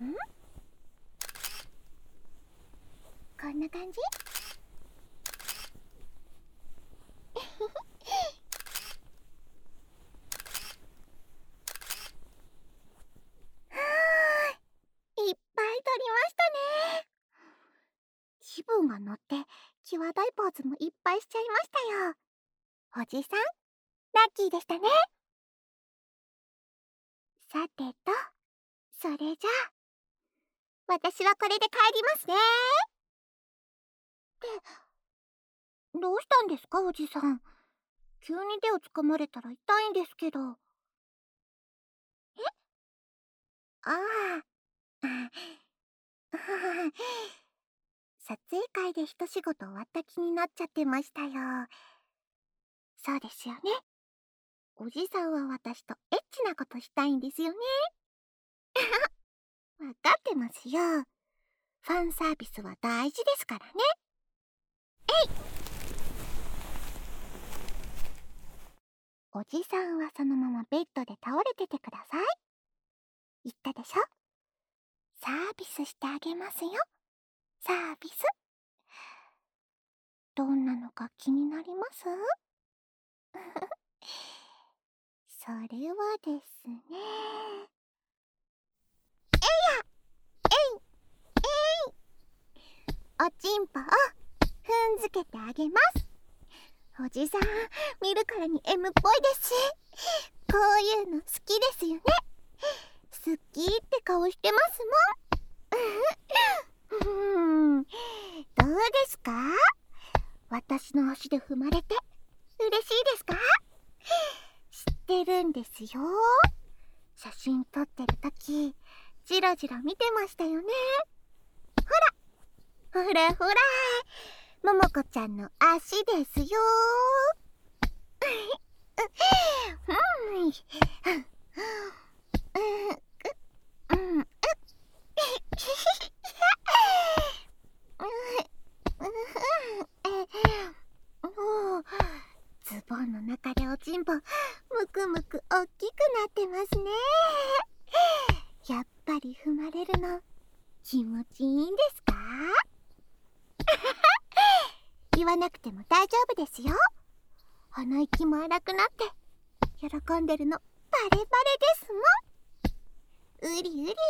ん？こんな感じ？いっぱい撮りましたね。気分が乗って際どいポーズもいっぱいしちゃいましたよ。おじさん、ラッキーでしたね。さてと、それじゃあ私はこれで帰りますね。ってどうしたんですか、おじさん。急に手をつかまれたら痛いんですけど。え？ああ。撮影会で一仕事終わった気になっちゃってましたよ。そうですよね。おじさんは私とエッチなことしたいんですよね。わかってますよ。ファンサービスは大事ですからね。おじさんはそのままベッドで倒れててください。言ったでしょ。サービスしてあげますよ。サービス。どんなのか気になります？それはですね。おちんぽを踏んづけてあげます。おじさん、見るからに M っぽいですし、こういうの好きですよね。好きって顔してますもん。どうですか？私の足で踏まれて嬉しいですか？知ってるんですよ。写真撮ってるときじろじろ見てましたよね。ほらほらほら、ももこちゃんの足ですよ。ズボンの中でおちんぽむくむくおっきくなってますね。やっぱり踏まれるの気持ちいいんですか？言わなくても大丈夫ですよ。鼻息も荒くなって喜んでるのバレバレですもん。うりうりうりうり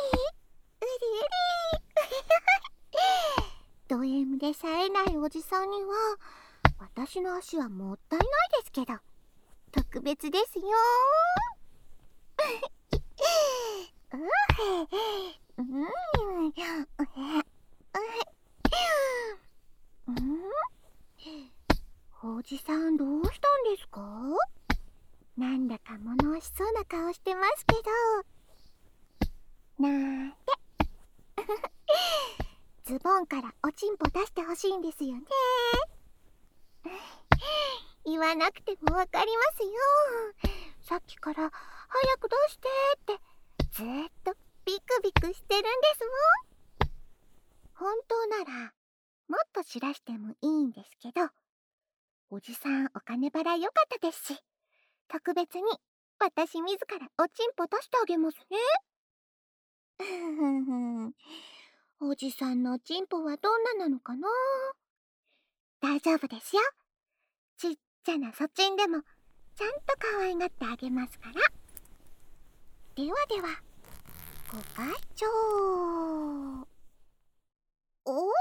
ド M で冴えないおじさんには私の足はもったいないですけど特別ですよ。おじさんどうしたんですか？なんだか物惜しそうな顔してますけど。なんてズボンからおちんぽ出してほしいんですよね。言わなくてもわかりますよ。さっきから早く出してってずーっとビクビクしてるんですもん。本当ならもっと知らしてもいいんですけど、おじさんお金払い良かったですし、特別に私自らおちんぽ出してあげますね。おじさんのおちんぽはどんななのかな？大丈夫ですよ。ちっちゃなそちんでもちゃんと可愛がってあげますから。ではでは、ご会長。お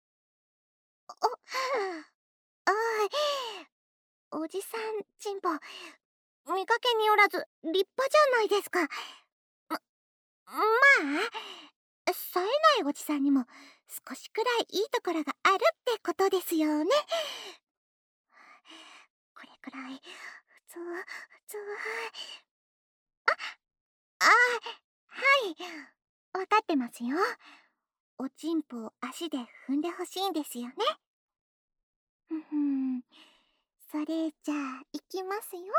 あおじさんちんぽ、見かけによらず立派じゃないですか。まあ冴えないおじさんにも少しくらいいいところがあるってことですよね。これくらい普通あ、はい、わかってますよ。おちんぽを足で踏んでほしいんですよね。それじゃあいきますよ。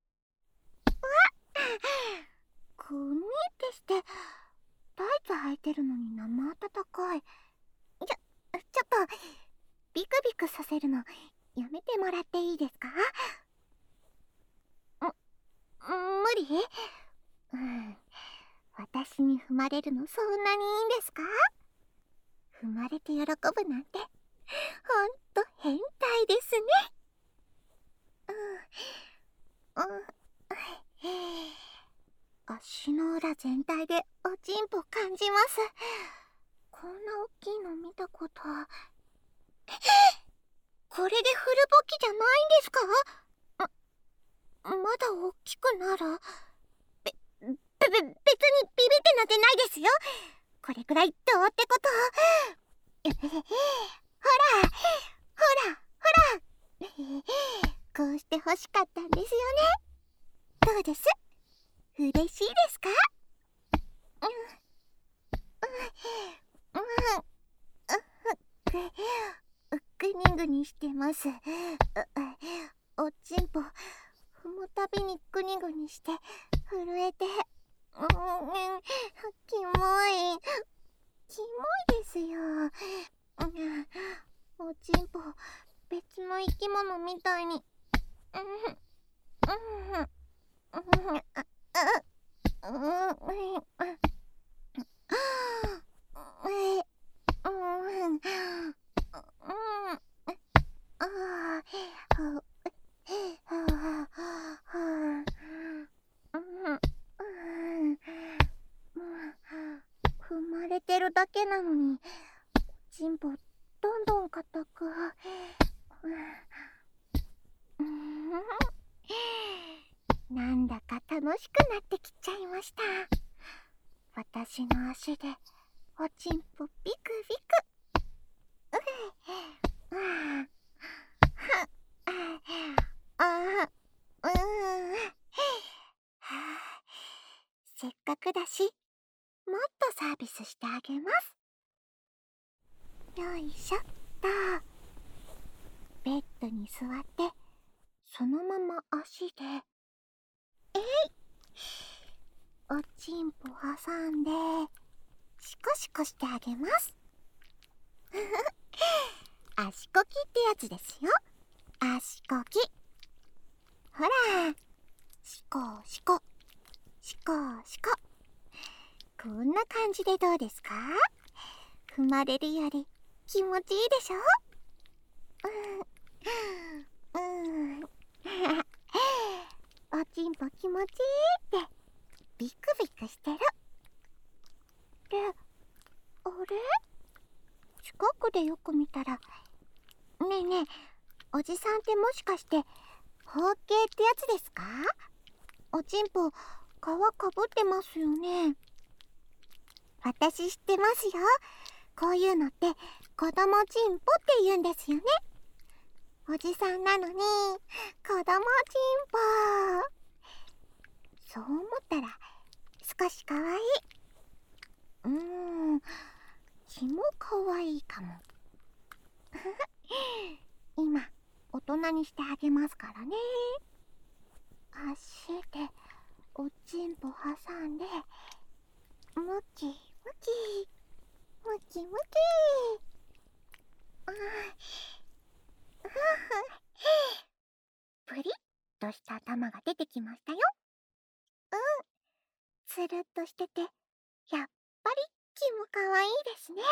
こう見えてしてタイツ履いてるのに生温かい。ちょっとビクビクさせるのやめてもらっていいですか？無理？ 私に踏まれるのそんなにいいんですか？踏まれて喜ぶなんてほんと変態ですね。足の裏全体でおちんぽ感じます。こんな大きいの見たこと。これでフルボッキじゃないんですか？まだ大きくなる。別にビビってなんてないですよ。これくらいどうってこと。ほらほらこうして欲しかったんですよね。どうです？嬉しいですか？グニグニしてます。おちんぽ踏むたびにグニグニして震えて、キモいですよ。おちんぽ別の生き物みたいに踏まれてるだけなのにおちんぽどんどん硬く。なんだか楽しくなってきちゃいました。私の足でおちんぽビクビク。せっかくだしもっとサービスしてあげます。よいしょっと。ベッドに座ってそのまま足でおちんぽ挟んでシコシコしてあげます。足こきってやつですよ。足こき。ほら、シコシコシコシコ。こんな感じでどうですか？踏まれるより気持ちいいでしょ？おちんぽ気持ちいいってビクビクしてる。で、あれ？近くでよく見たら、ねえねえ、おじさんってもしかして包茎ってやつですか？おちんぽ皮かぶってますよね。私知ってますよ。こういうのって子供ちんぽって言うんですよね。おじさんなのに子供ちんぽ。そう思ったら少しかわいい。気もかわいいかも。今大人にしてあげますからね。足でおちんぽ挟んでムキムキムキムキ。プリッとした頭が出てきましたよ。つるっとしててやっぱり気もかわいいですね。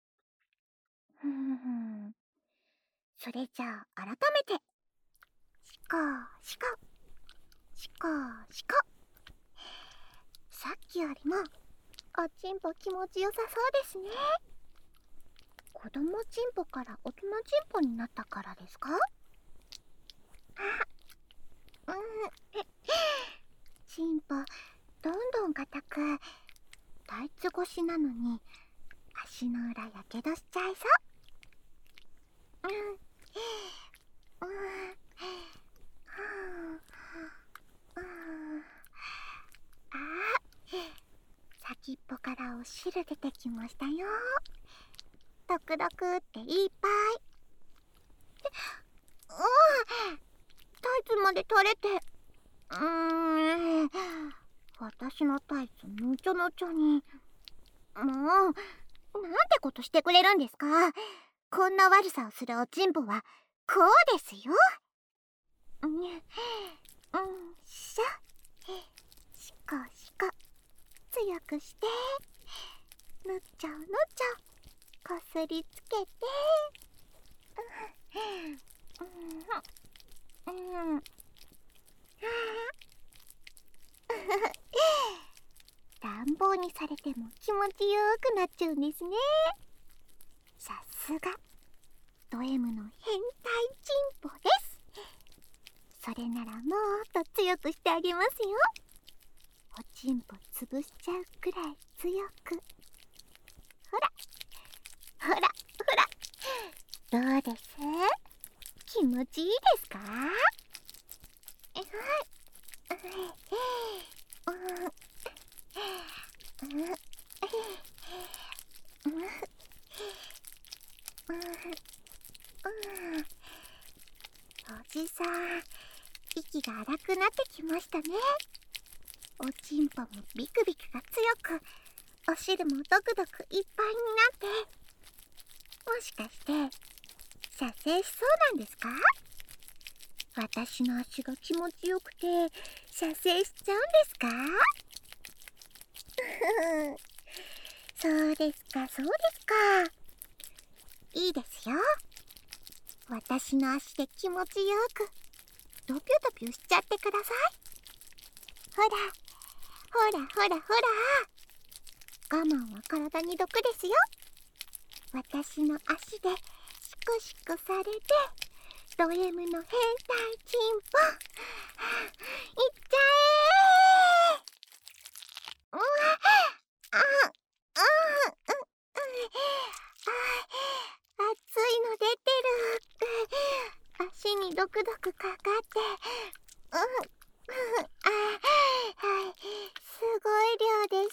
それじゃあ改めてシコシコシコシコ。さっきよりもおちんぽ気持ちよさそうですね。子供ちんぽから大人ちんぽになったからですか？ちんぽどんどん硬く、タイツ越しなのに足の裏やけどしちゃいそう。先っぽからお汁出てきましたよ。ドクドクっていっぱい。タイツまで取れて。私のタイツぬちょぬちょに。もうなんてことしてくれるんですか？こんな悪さをするおちんぽはこうですよ。しょ。シコシコ強くして、ぬっちゃうぬっちゃう、こすりつけて、暖房にされても気持ちよくなっちゃうんですね。さすがド M の変態チンポです。それならもっと強くしてあげますよ。おちんぽ潰しちゃうくらい強く。ほらほらほら、どうです？気持ちいいですか？おじさん、息が荒くなってきましたね。おちんぽもビクビクが強く、お汁もドクドクいっぱいになって、もしかして射精しそうなんですか？私の足が気持ちよくて射精しちゃうんですか？そうですかそうですか。いいですよ。私の足で気持ちよくドピュドピュしちゃってください。ほらほらほらほら、我慢は体に毒ですよ。私の足でシクシクされて、ド M の変態チンポいっちゃえ。うわああ熱いの出てる。足にドクドクかかってはい、すごい量です。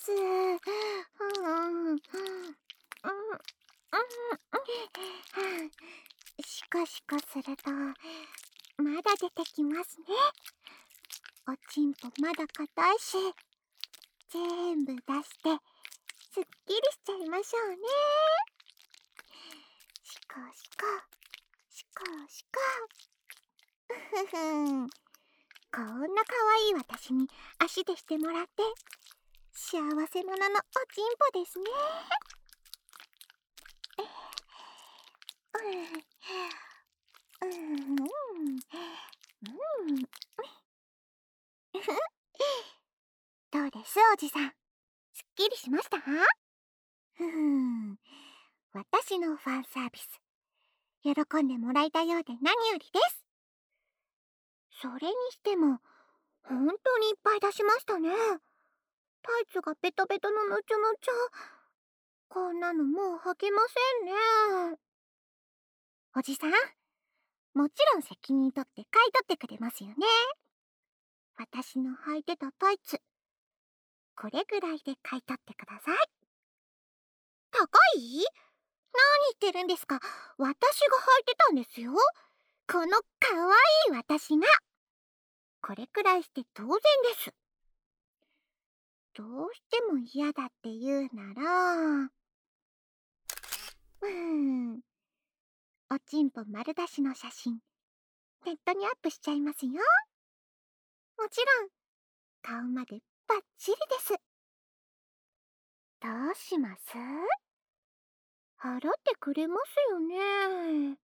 シコシコするとまだ出てきますね。おちんぽまだ硬いし、全部出してすっきりしちゃいましょうね。シコシコシコシコ。ふふん、こんな可愛い私に足でしてもらって幸せ者のおちんぽですね。どうですおじさん、すっきりしました？私のファンサービス喜んでもらえたようで何よりです。それにしても本当にいっぱい出しましたね。タイツがベトベトのむちゃむちゃ。こんなのもう履けませんね。おじさん、もちろん責任取って買い取ってくれますよね。私の履いてたタイツ、これぐらいで買い取ってください。高い？何言ってるんですか。私が履いてたんですよ。このかわいい私が。これくらいして当然です。どうしても嫌だって言うなら、おちんぽ丸出しの写真、ネットにアップしちゃいますよ。もちろん、顔までバッチリです。どうします？払ってくれますよね。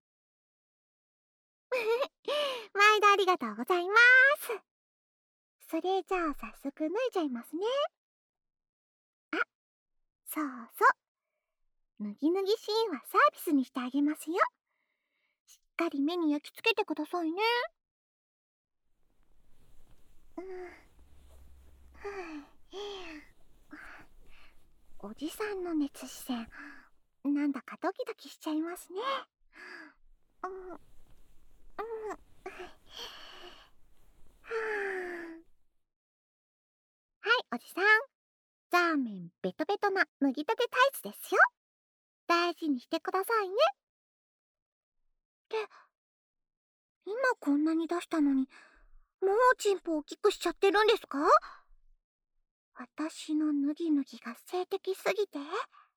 毎度ありがとうございます。それじゃあ早速脱いじゃいますね。あ、そうそう。脱ぎ脱ぎシーンはサービスにしてあげますよ。しっかり目に焼き付けてくださいね。おじさんの熱視線、なんだかドキドキしちゃいますね。はい、おじさん。ザーメンベトベトな脱ぎたてタイツですよ。大事にしてくださいね。って、今こんなに出したのに、もうチンポ大きくしちゃってるんですか？私の脱ぎ脱ぎが性的すぎて？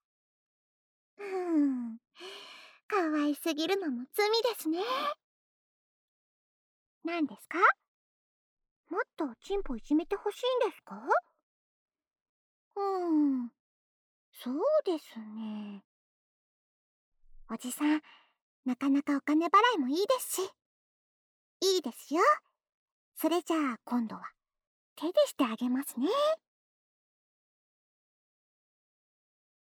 可愛すぎるのも罪ですね。何ですか？もっとおちんぽいじめてほしいんですか？ そうですね。おじさん、なかなかお金払いもいいですし。いいですよ。それじゃあ今度は手でしてあげますね。